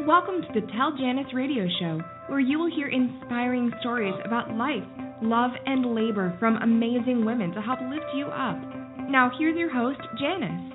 Welcome to the Tell Janice radio show, where you will hear inspiring stories about life, love, and labor from amazing women to help lift you up. Now, here's your host, Janice.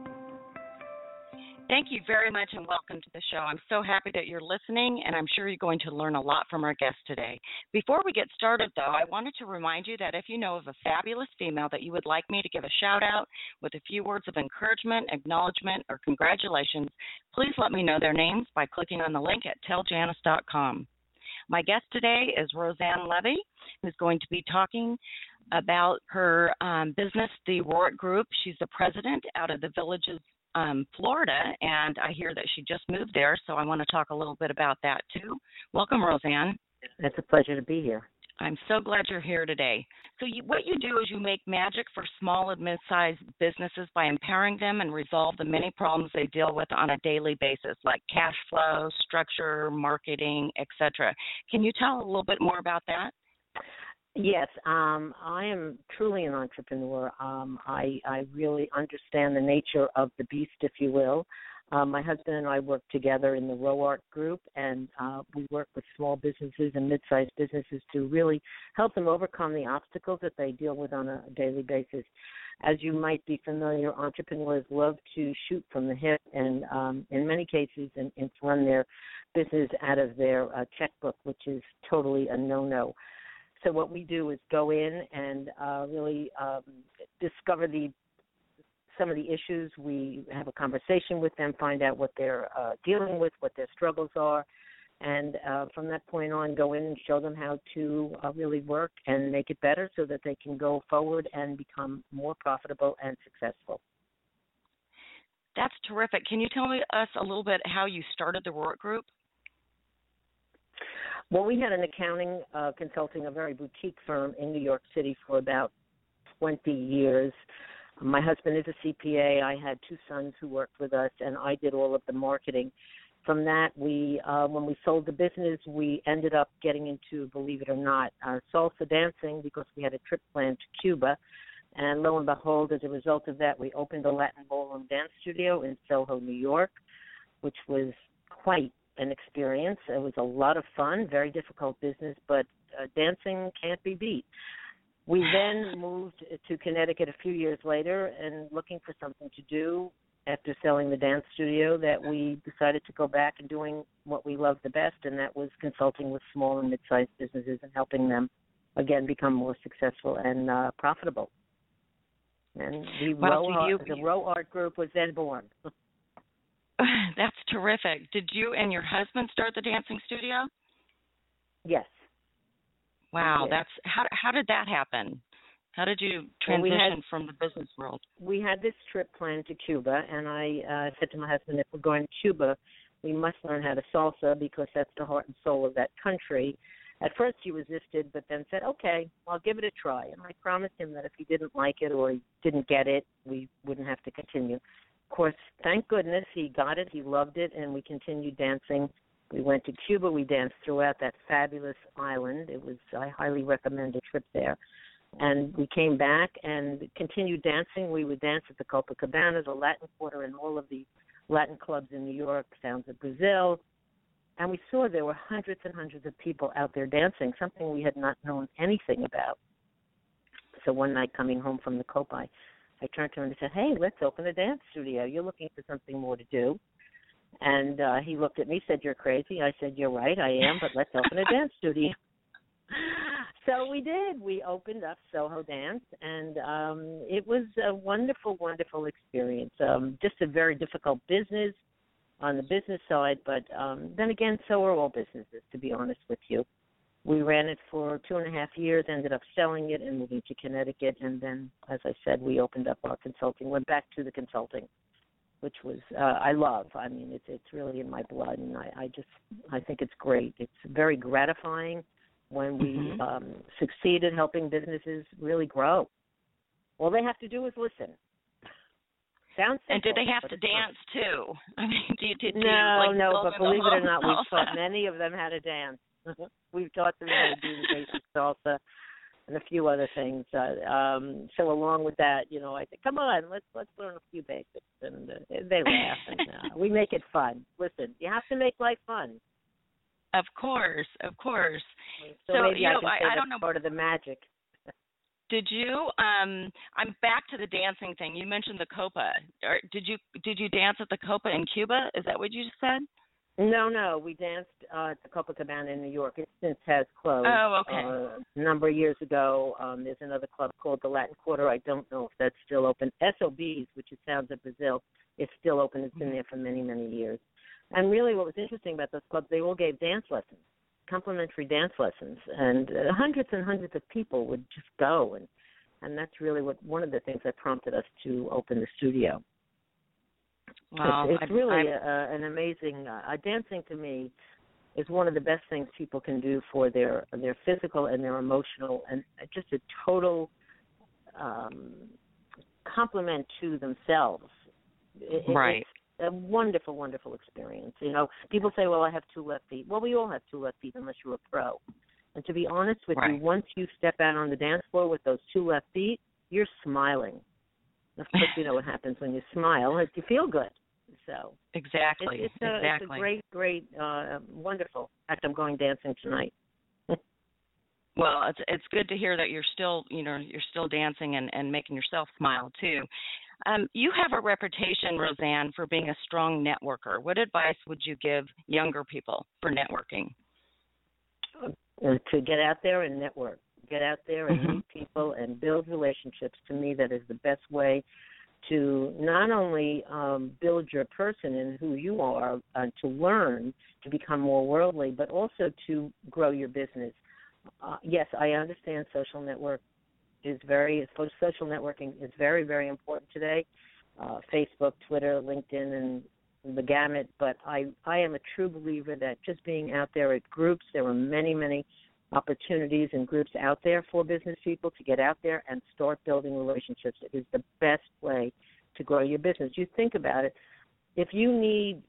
Thank you very much and welcome to the show. I'm so happy that you're listening, and I'm sure you're going to learn a lot from our guest today. Before we get started, though, I wanted to remind you that if you know of a fabulous female that you would like me to give a shout-out with a few words of encouragement, acknowledgement, or congratulations, please let me know their names by clicking on the link at telljanice.com. My guest today is Roseanne Levy, who's going to be talking about her business, the Rorick Group. She's the president out of the Villages, Florida, and I hear that she just moved there, so I want to talk a little bit about that too. Welcome, Roseanne. It's a pleasure to be here. I'm so glad you're here today. So what you do is you make magic for small and mid-sized businesses by empowering them and resolve the many problems they deal with on a daily basis, like cash flow, structure, marketing, etc. Can you tell a little bit more about that? Yes, I am truly an entrepreneur. I really understand the nature of the beast, if you will. My husband and I work together in the Rorick Group, and we work with small businesses and mid-sized businesses to really help them overcome the obstacles that they deal with on a daily basis. As you might be familiar, entrepreneurs love to shoot from the hip and, in many cases, and run their business out of their checkbook, which is totally a no-no. So what we do is go in and really discover some of the issues. We have a conversation with them, find out what they're dealing with, what their struggles are, and from that point on, go in and show them how to really work and make it better so that they can go forward and become more profitable and successful. That's terrific. Can you tell us a little bit how you started the Rorick Group? Well, we had an accounting consulting, a very boutique firm in New York City for about 20 years. My husband is a CPA. I had two sons who worked with us, and I did all of the marketing. From that, when we sold the business, we ended up getting into, believe it or not, salsa dancing because we had a trip planned to Cuba. And lo and behold, as a result of that, we opened a Latin ballroom dance studio in Soho, New York, which was quite an experience. It was a lot of fun, very difficult business, but dancing can't be beat. We then moved to Connecticut a few years later and looking for something to do after selling the dance studio that we decided to go back and doing what we love the best, and that was consulting with small and mid-sized businesses and helping them, again, become more successful and profitable. And the Rorick Group was then born. That's terrific. Did you and your husband start the dancing studio? Yes. Wow, that's how did that happen? How did you transition from the business world? We had this trip planned to Cuba, and I said to my husband, if we're going to Cuba, we must learn how to salsa because that's the heart and soul of that country. At first he resisted, but then said, okay, I'll give it a try. And I promised him that if he didn't like it or he didn't get it, we wouldn't have to continue. Of course, thank goodness he got it, he loved it, and we continued dancing. We went to Cuba, we danced throughout that fabulous island. I highly recommend a trip there. And we came back and continued dancing. We would dance at the Copacabana, the Latin Quarter, and all of the Latin clubs in New York, Sounds of Brazil. And we saw there were hundreds and hundreds of people out there dancing, something we had not known anything about. So one night coming home from the Copa, I turned to him and said, hey, let's open a dance studio. You're looking for something more to do. And he looked at me, said, you're crazy. I said, you're right, I am, but let's open a dance studio. So we did. We opened up Soho Dance, and it was a wonderful, wonderful experience. Just a very difficult business on the business side, but then again, so are all businesses, to be honest with you. We ran it for 2.5 years, ended up selling it and moving to Connecticut, and then, as I said, we opened up our consulting, went back to the consulting, which was I love. I mean, it's really in my blood, and I think it's great. It's very gratifying when we succeed at helping businesses really grow. All they have to do is listen. Sounds simple, and did they have to dance too? I mean, no, but believe it or not, we've taught many of them how to dance. We've taught them how to do the basic salsa. and a few other things. So along with that, I think, come on, let's learn a few basics, and they laugh, and we make it fun. Listen, you have to make life fun. Of course. So maybe I can say I don't that's know. part of the magic. Did you? I'm back to the dancing thing. You mentioned the Copa. Did you dance at the Copa in Cuba? Is that what you just said? No. We danced at the Copacabana in New York. It since has closed. Oh, okay. A number of years ago, there's another club called the Latin Quarter. I don't know if that's still open. SOBs, which is Sounds of Brazil, is still open. It's been there for many, many years. And really what was interesting about those clubs, they all gave dance lessons, complimentary dance lessons, and hundreds and hundreds of people would just go, and that's really one of the things that prompted us to open the studio. Wow, it's really an amazing. Dancing to me is one of the best things people can do for their physical and their emotional, and just a total compliment to themselves. Right. It's a wonderful, wonderful experience. People say, well, I have two left feet. Well, we all have two left feet unless you're a pro. And to be honest with you, once you step out on the dance floor with those two left feet, you're smiling. Of course, you know what happens when you smile. You feel good. So exactly. It's a great, wonderful. In fact, I'm going dancing tonight. Well, it's good to hear that you're still dancing and making yourself smile too. You have a reputation, Roseanne, for being a strong networker. What advice would you give younger people for networking? To get out there and network. Get out there and meet people and build relationships. To me, that is the best way to not only build your person and who you are, to learn, to become more worldly, but also to grow your business. Yes, I understand social networking is very very important today. Facebook, Twitter, LinkedIn, and the gamut. But I am a true believer that just being out there at groups, there are many, many opportunities and groups out there for business people to get out there and start building relationships. It is the best way to grow your business. You think about it. If you need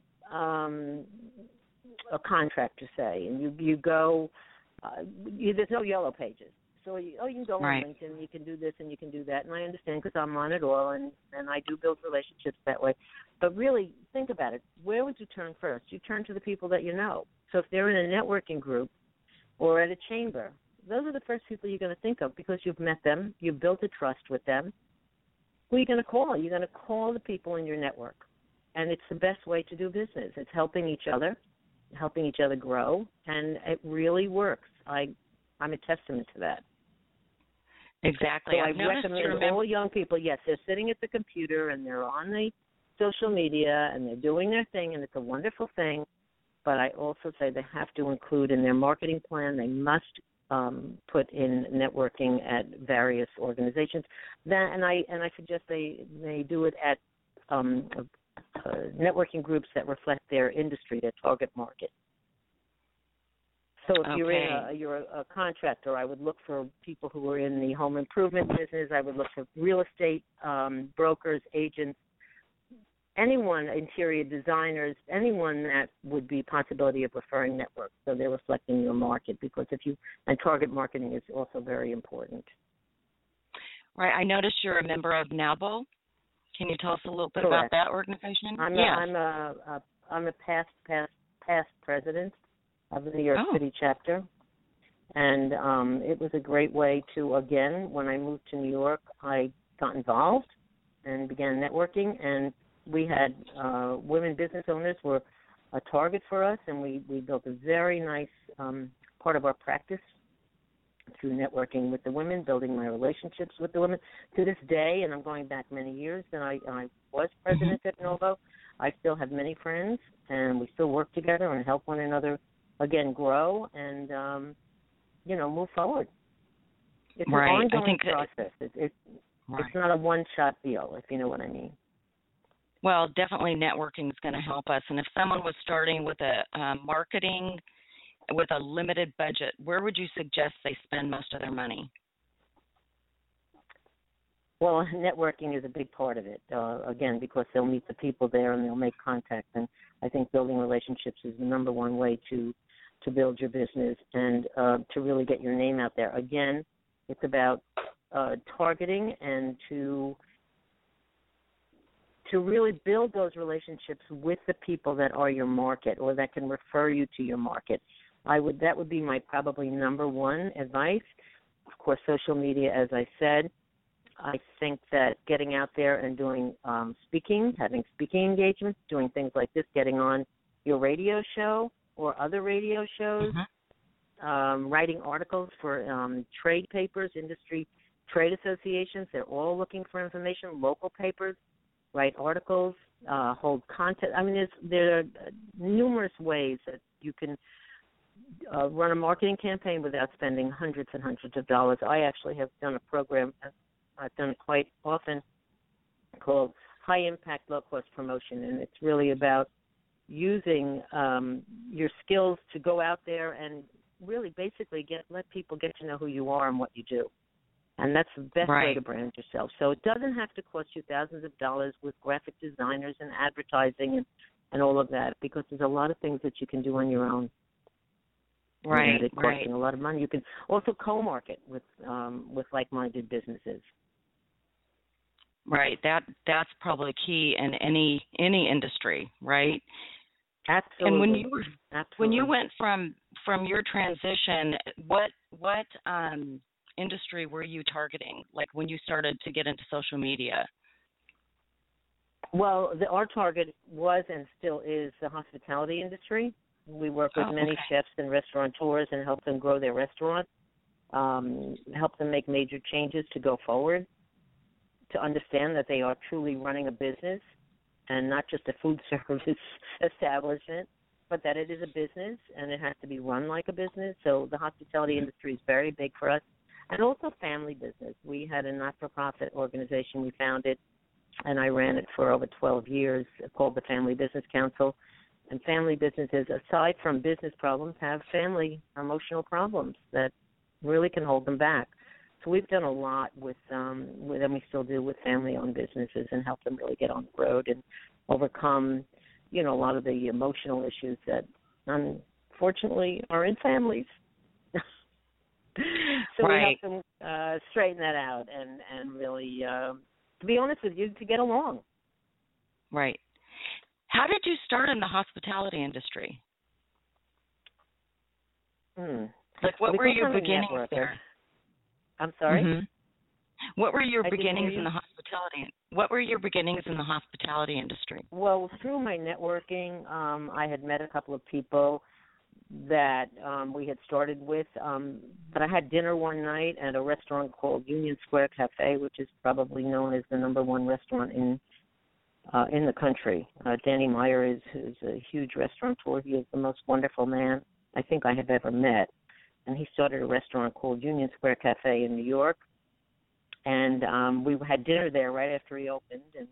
a contractor, say, and you go, there's no yellow pages. So you can go on LinkedIn, you can do this and you can do that, and I understand because I'm on it all, and I do build relationships that way. But really, think about it. Where would you turn first? You turn to the people that you know. So if they're in a networking group or at a chamber, those are the first people you're going to think of because you've met them, you've built a trust with them. Who are you going to call? You're going to call the people in your network, and it's the best way to do business. It's helping each other grow, and it really works. I'm a testament to that. Exactly. So I recommend all young people, yes, they're sitting at the computer and they're on the social media and they're doing their thing, and it's a wonderful thing, but I also say they have to include in their marketing plan, they must put in networking at various organizations. And I suggest they do it at networking groups that reflect their industry, their target market. So if you're a contractor, I would look for people who are in the home improvement business. I would look for real estate brokers, agents, anyone, interior designers, anyone that would be possibility of referring networks. So they're reflecting your market and target marketing is also very important. Right. I noticed you're a member of NABO. Can you tell us a little bit Correct. about that organization? I'm a past president of the New York City chapter, and it was a great way to, again, when I moved to New York, I got involved and began networking, and we had women business owners were a target for us, and we built a very nice part of our practice through networking with the women, building my relationships with the women. To this day, and I'm going back many years, and I was president at NABO, I still have many friends, and we still work together and help one another again grow and move forward. It's an ongoing process. It's not a one-shot deal, if you know what I mean. Well, definitely networking is going to help us. And if someone was starting with a marketing with a limited budget, where would you suggest they spend most of their money? Well, networking is a big part of it, again, because they'll meet the people there and they'll make contact. And I think building relationships is the number one way to build your business and to really get your name out there. Again, It's about targeting and to really build those relationships with the people that are your market or that can refer you to your market. That would be my probably number one advice. Of course, social media, as I said. I think that getting out there and doing speaking, having speaking engagements, doing things like this, getting on your radio show or other radio shows, writing articles for trade papers, industry trade associations. They're all looking for information, local papers, write articles, hold content. I mean, there are numerous ways that you can run a marketing campaign without spending hundreds and hundreds of dollars. I actually have done a program, I've done it quite often, called High Impact, Low Cost Promotion, and it's really about using your skills to go out there and really basically let people get to know who you are and what you do. And that's the best way to brand yourself. So it doesn't have to cost you thousands of dollars with graphic designers and advertising and all of that, because there's a lot of things that you can do on your own. Right, it's costing a lot of money. You can also co-market with like-minded businesses. Right. That's probably key in any industry, right? Absolutely. And when you went from your transition, what industry were you targeting? Like when you started to get into social media? Well, our target was and still is the hospitality industry. We work with many chefs and restaurateurs and help them grow their restaurant, help them make major changes to go forward, to understand that they are truly running a business and not just a food service establishment, but that it is a business and it has to be run like a business. So the hospitality industry is very big for us. And also family business. We had a not-for-profit organization we founded, and I ran it for over 12 years, called the Family Business Council. And family businesses, aside from business problems, have family emotional problems that really can hold them back. So we've done a lot with and we still do, with family-owned businesses and help them really get on the road and overcome, a lot of the emotional issues that unfortunately are in families. So we help them straighten that out and really, to be honest with you, to get along. Right. How did you start in the hospitality industry? Like, what were your beginnings there? I'm sorry? Mm-hmm. What were your beginnings in the hospitality? What were your beginnings in the hospitality industry? Well, through my networking, I had met a couple of people that we had started with, but I had dinner one night at a restaurant called Union Square Cafe, which is probably known as the number one restaurant in the country. Danny Meyer is a huge restaurateur. He is the most wonderful man I think I have ever met, and he started a restaurant called Union Square Cafe in New York, and we had dinner there right after he opened, and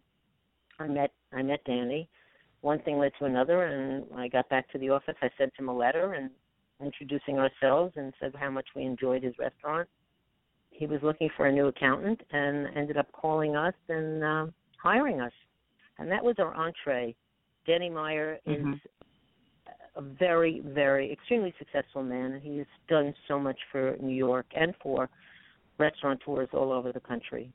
I met Danny. One thing led to another, and I got back to the office. I sent him a letter and introducing ourselves and said how much we enjoyed his restaurant. He was looking for a new accountant and ended up calling us and hiring us. And that was our entree. Danny Meyer is a very, very, extremely successful man. He has done so much for New York and for restaurateurs all over the country.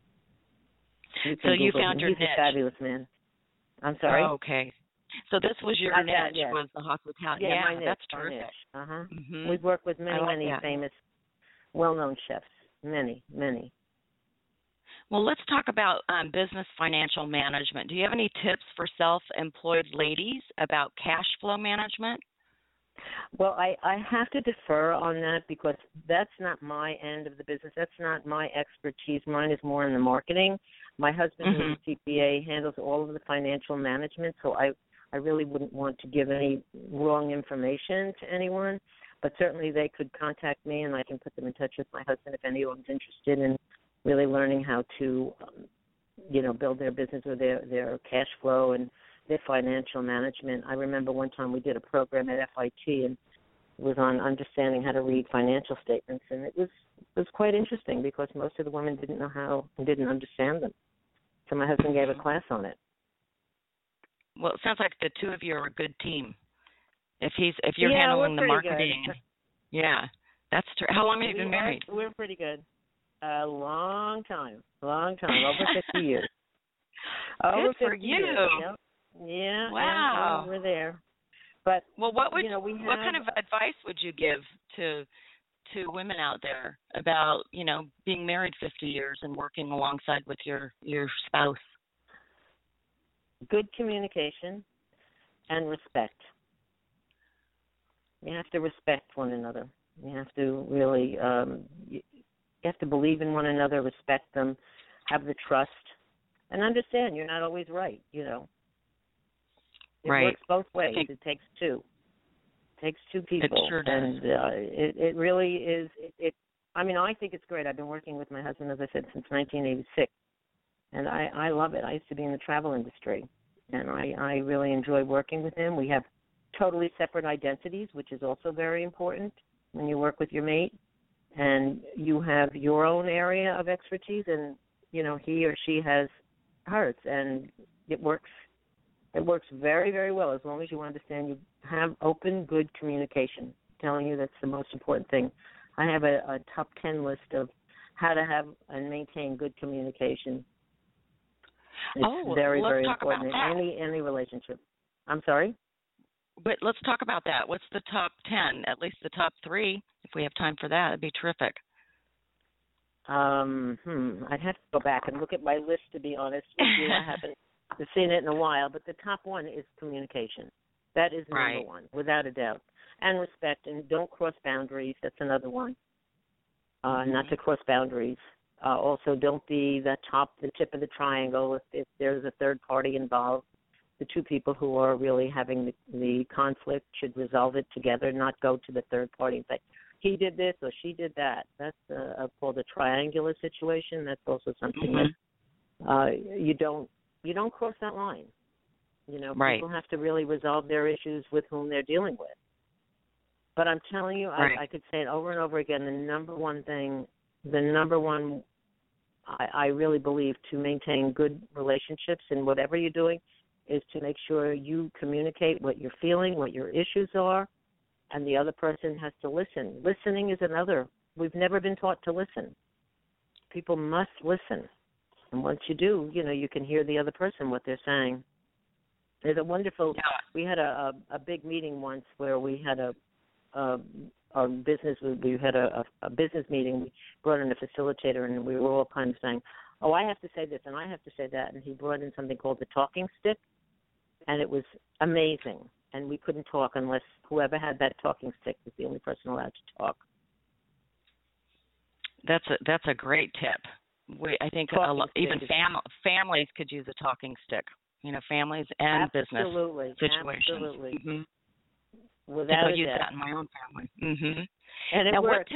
So you found your niche. He's a fabulous man. I'm sorry? Oh, okay. So this was your niche, was the hospitality. Yeah, my niche, that's terrific. Mm-hmm. We've worked with many famous, well-known chefs, many. Well, let's talk about business financial management. Do you have any tips for self-employed ladies about cash flow management? Well, I have to defer on that because that's not my end of the business. That's not my expertise. Mine is more in the marketing. My husband, who's a CPA, handles all of the financial management, so I really wouldn't want to give any wrong information to anyone. But certainly they could contact me, and I can put them in touch with my husband if anyone's interested in really learning how to, build their business or their cash flow and their financial management. I remember one time we did a program at FIT, and it was on understanding how to read financial statements, and it was quite interesting because most of the women didn't know how and didn't understand them. So my husband gave a class on it. Well, it sounds like the two of you are a good team. If you're handling the marketing, good. Yeah, that's true. How long have you been married? We're pretty good. A long time, over 50 years. Over Good for 50 you. years. Yep. Yeah, Wow. and we're there. But well, what what kind of advice would you give to women out there about, being married 50 years and working alongside with your spouse? Good communication and respect. You have to respect one another. You have to really, you have to believe in one another, respect them, have the trust, and understand you're not always right, It right. works both ways. It takes two. It takes two people. It sure does. And it really is, I think it's great. I've been working with my husband, as I said, since 1986. And I love it. I used to be in the travel industry, and I really enjoy working with him. We have totally separate identities, which is also very important when you work with your mate. And you have your own area of expertise, and, he or she has hers. And it works very, very well as long as you understand you have open, good communication. I'm telling you, that's the most important thing. I have a top 10 list of how to have and maintain good communication. It's very, very important in any relationship. I'm sorry? But let's talk about that. What's the top 10, at least the top 3, if we have time for that? It'd be terrific. I'd have to go back and look at my list, to be honest with you. I haven't seen it in a while, but the top one is communication. That is number one, without a doubt. And respect, and don't cross boundaries. That's another one. Not to cross boundaries. Also, don't be the tip of the triangle if there's a third party involved. The two people who are really having the conflict should resolve it together, not go to the third party and say, he did this or she did that. That's called a triangular situation. That's also something that you don't cross that line. People have to really resolve their issues with whom they're dealing with. But I'm telling you, I could say it over and over again, the number one I really believe to maintain good relationships in whatever you're doing is to make sure you communicate what you're feeling, what your issues are, and the other person has to listen. Listening is another. We've never been taught to listen. People must listen. And once you do, you can hear the other person, what they're saying. There's a wonderful, we had a big meeting once where we had a business meeting. We brought in a facilitator, and we were all kind of saying, I have to say this and I have to say that. And he brought in something called the talking stick, and it was amazing. And we couldn't talk unless whoever had that talking stick was the only person allowed to talk. That's a great tip. I think even families could use a talking stick. Families and business situations. Absolutely. Mm-hmm. Without use that in my own family. Mm-hmm. And it works.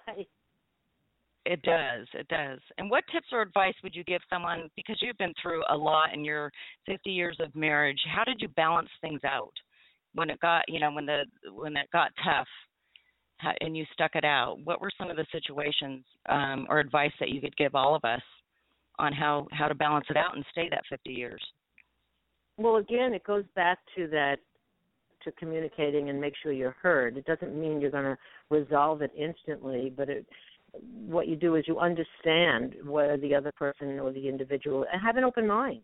It does. And what tips or advice would you give someone, because you've been through a lot in your 50 years of marriage, how did you balance things out when it got, when it got tough and you stuck it out? What were some of the situations or advice that you could give all of us on how to balance it out and stay that 50 years? Well, again, it goes back to communicating and make sure you're heard. It doesn't mean you're going to resolve it instantly, but what you do is you understand whether the other person or the individual, and have an open mind,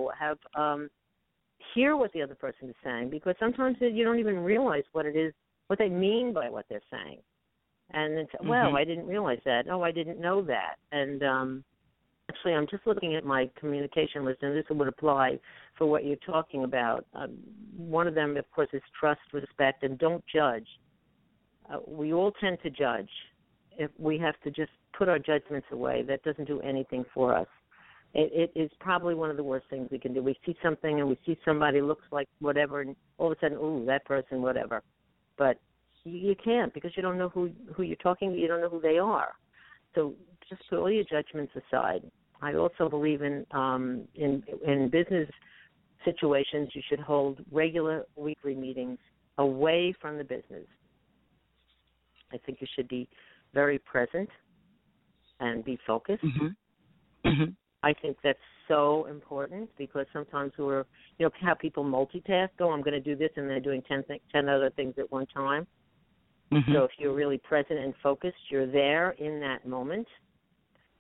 hear what the other person is saying, because sometimes you don't even realize what it is, what they mean by what they're saying. And then, I didn't realize that. Oh, I didn't know that. And actually, I'm just looking at my communication list, and this would apply for what you're talking about. One of them, of course, is trust, respect, and don't judge. We all tend to judge. If we have to just put our judgments away, that doesn't do anything for us. It is probably one of the worst things we can do. We see something and we see somebody looks like whatever, and all of a sudden, ooh, that person, whatever. But you can't, because you don't know who you're talking to. You don't know who they are. So just put all your judgments aside. I also believe in business situations, you should hold regular weekly meetings away from the business. I think you should be very present and be focused. Mm-hmm. Mm-hmm. I think that's so important, because sometimes how people multitask. Oh, I'm going to do this, and they're doing 10 other things at one time. Mm-hmm. So if you're really present and focused, you're there in that moment.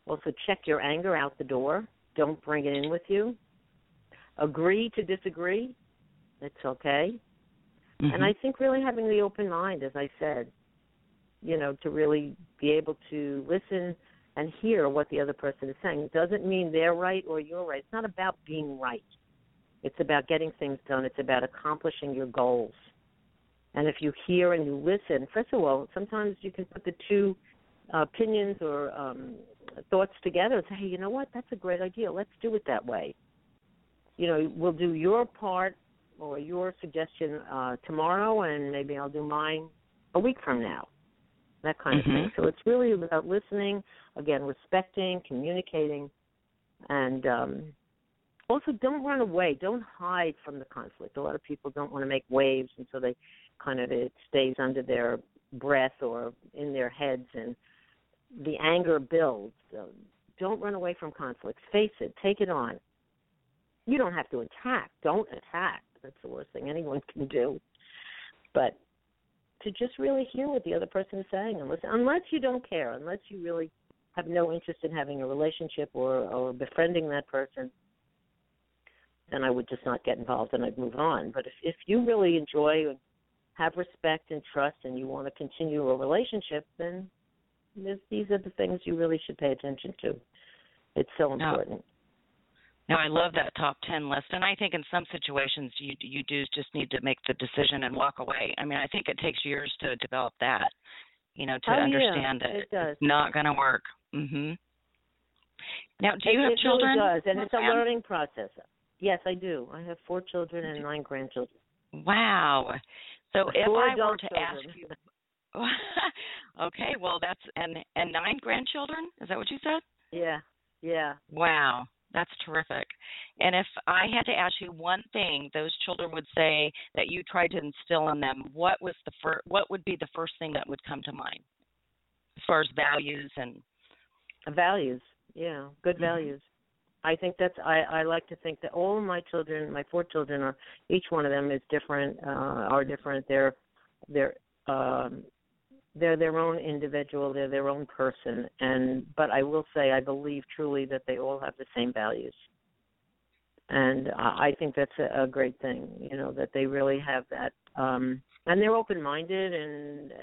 Also, check your anger out the door. Don't bring it in with you. Agree to disagree. It's okay. Mm-hmm. And I think really having the open mind, as I said, to really be able to listen and hear what the other person is saying. It doesn't mean they're right or you're right. It's not about being right. It's about getting things done. It's about accomplishing your goals. And if you hear and you listen, first of all, sometimes you can put the two opinions or thoughts together and say, hey, you know what? That's a great idea. Let's do it that way. We'll do your part or your suggestion tomorrow, and maybe I'll do mine a week from now, that kind of thing. So it's really about listening, again, respecting, communicating, and also don't run away. Don't hide from the conflict. A lot of people don't want to make waves, and so they it stays under their breath or in their heads, and the anger builds. So don't run away from conflicts. Face it. Take it on. You don't have to attack. Don't attack. That's the worst thing anyone can do. But to just really hear what the other person is saying and listen, unless you don't care, unless you really have no interest in having a relationship or befriending that person, then I would just not get involved and I'd move on. But if you really enjoy and have respect and trust and you want to continue a relationship, then these are the things you really should pay attention to. It's so important. No, I love that top 10 list, and I think in some situations you do just need to make the decision and walk away. I mean, I think it takes years to develop that, to understand that it's not going to work. Mm-hmm. Now, do you have children? It really does, and it's a learning process. Yes, I do. I have 4 children and 9 grandchildren. Wow. So if I were to children. ask you, okay, well and 9 grandchildren? Is that what you said? Yeah. Wow. That's terrific. And if I had to ask you one thing those children would say that you tried to instill in them, what would be the first thing that would come to mind as far as values and values? Yeah, good values. I think I like to think that all my children, my 4 children, each one of them is different. Are different. They're their own individual, they're their own person, but I will say I believe truly that they all have the same values. And I think that's a great thing, that they really have that. And they're open-minded, and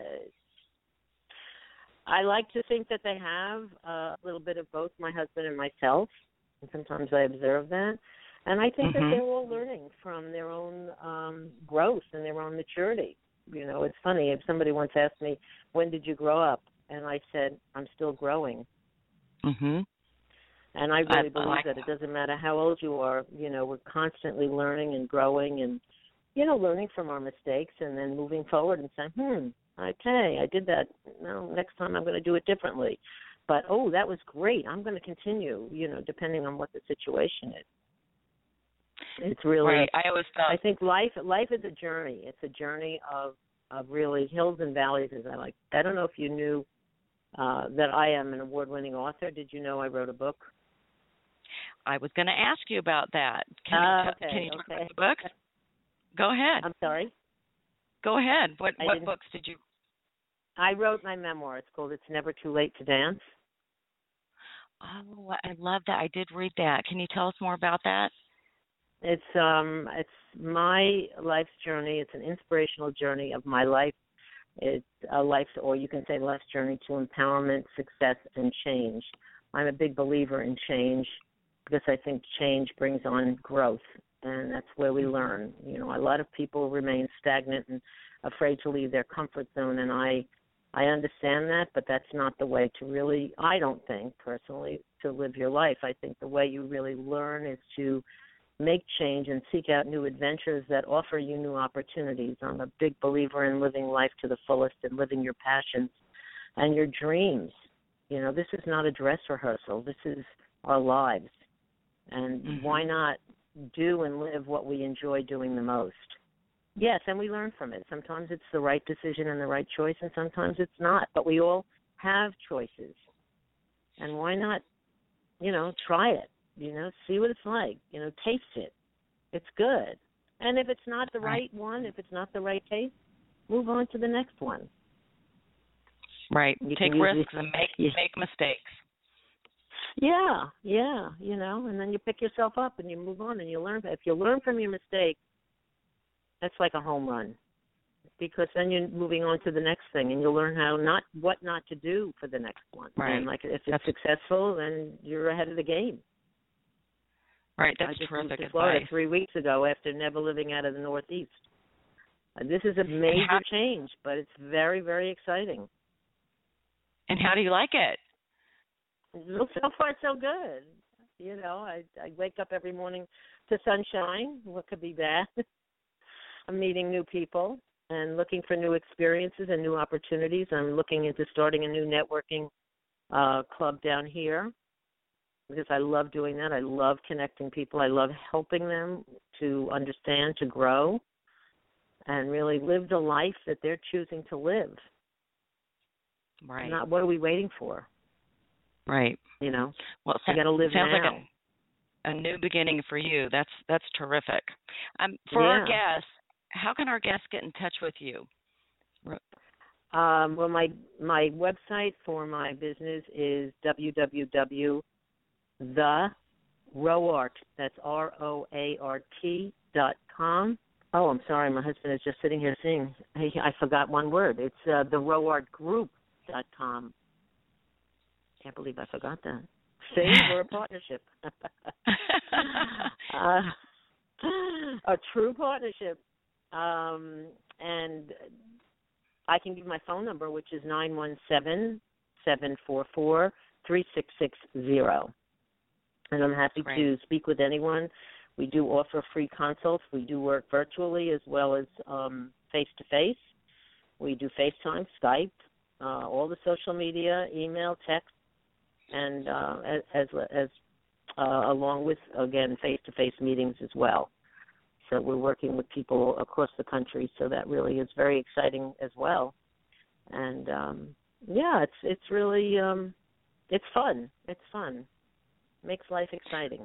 I like to think that they have a little bit of both my husband and myself, and sometimes I observe that. And I think that they're all learning from their own growth and their own maturity. It's funny, if somebody once asked me, when did you grow up? And I said, I'm still growing. Mm-hmm. And I really believe that. It doesn't matter how old you are, we're constantly learning and growing and, learning from our mistakes and then moving forward and saying, okay, I did that. No, next time I'm going to do it differently. But, that was great. I'm going to continue, depending on what the situation is. It's really right. I think life is a journey. It's a journey of really hills and valleys, as I like. I don't know if you knew that I am an award-winning author. Did you know I wrote a book? I was going to ask you about that. Can you talk about the book? Go ahead. I'm sorry? Go ahead. What books did you? I wrote my memoir. It's called It's Never Too Late to Dance. Oh, I love that. I did read that. Can you tell us more about that? It's my life's journey. It's an inspirational journey of my life. It's a life, or you can say life's journey to empowerment, success, and change. I'm a big believer in change because I think change brings on growth, and that's where we learn. A lot of people remain stagnant and afraid to leave their comfort zone, and I understand that, but that's not the way to really, I don't think, personally, to live your life. I think the way you really learn is to make change and seek out new adventures that offer you new opportunities. I'm a big believer in living life to the fullest and living your passions and your dreams. This is not a dress rehearsal. This is our lives. And why not do and live what we enjoy doing the most? Yes, and we learn from it. Sometimes it's the right decision and the right choice, and sometimes it's not. But we all have choices. And why not, try it? See what it's like. Taste it. It's good. And if it's not the right one, if it's not the right taste, move on to the next one. Right. Take risks and make mistakes. Yeah, and then you pick yourself up and you move on and you learn. If you learn from your mistake, that's like a home run, because then you're moving on to the next thing and you'll learn what not to do for the next one. Right. And like if it's successful, then you're ahead of the game. Right, that's I just terrific moved to advice. Florida 3 weeks ago after never living out of the Northeast. This is a major change, but it's very, very exciting. And how do you like it? So far, so good. I wake up every morning to sunshine. What could be bad? I'm meeting new people and looking for new experiences and new opportunities. I'm looking into starting a new networking club down here, because I love doing that. I love connecting people. I love helping them to understand, to grow, and really live the life that they're choosing to live. Right. Not what are we waiting for? Right. Well, I got to live sounds now. like a new beginning for you. That's terrific. For our guests, how can our guests get in touch with you? Well, my website for my business is www.theroart, that's ROART.com. Oh, I'm sorry, my husband is just sitting here saying, hey, I forgot one word. It's theroartgroup.com. Can't believe I forgot that. See, we're a partnership. A true partnership. And I can give my phone number, which is 917-744-3660. And I'm happy to speak with anyone. We do offer free consults. We do work virtually as well as face-to-face. We do FaceTime, Skype, all the social media, email, text, and as along with, again, face-to-face meetings as well. So we're working with people across the country, so that really is very exciting as well. And, it's really, it's fun. It's fun. Makes life exciting.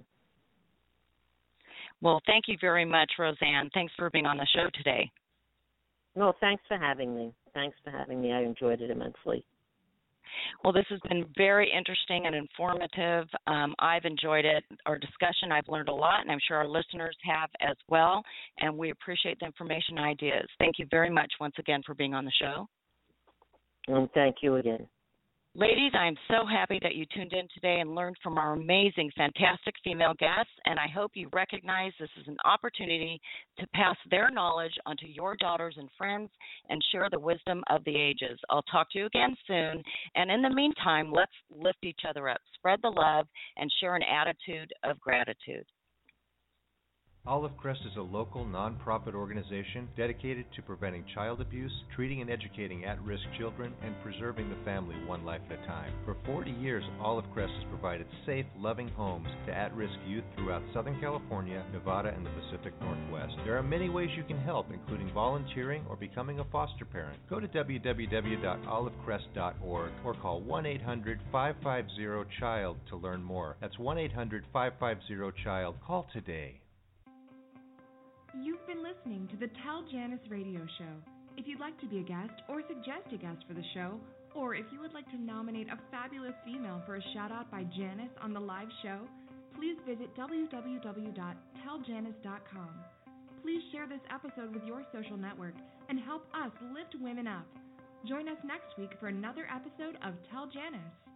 Well, thank you very much, Roseanne. Thanks for being on the show today. Well, thanks for having me. I enjoyed it immensely. Well, this has been very interesting and informative. I've enjoyed it, our discussion. I've learned a lot, and I'm sure our listeners have as well, and we appreciate the information and ideas. Thank you very much once again for being on the show. And thank you again. Ladies, I'm so happy that you tuned in today and learned from our amazing, fantastic female guests, and I hope you recognize this is an opportunity to pass their knowledge onto your daughters and friends and share the wisdom of the ages. I'll talk to you again soon, and in the meantime, let's lift each other up, spread the love, and share an attitude of gratitude. Olive Crest is a local, nonprofit organization dedicated to preventing child abuse, treating and educating at-risk children, and preserving the family one life at a time. For 40 years, Olive Crest has provided safe, loving homes to at-risk youth throughout Southern California, Nevada, and the Pacific Northwest. There are many ways you can help, including volunteering or becoming a foster parent. Go to www.olivecrest.org or call 1-800-550-CHILD to learn more. That's 1-800-550-CHILD. Call today. You've been listening to the Tell Janice radio show. If you'd like to be a guest or suggest a guest for the show, or if you would like to nominate a fabulous female for a shout-out by Janice on the live show, please visit www.telljanice.com. Please share this episode with your social network and help us lift women up. Join us next week for another episode of Tell Janice.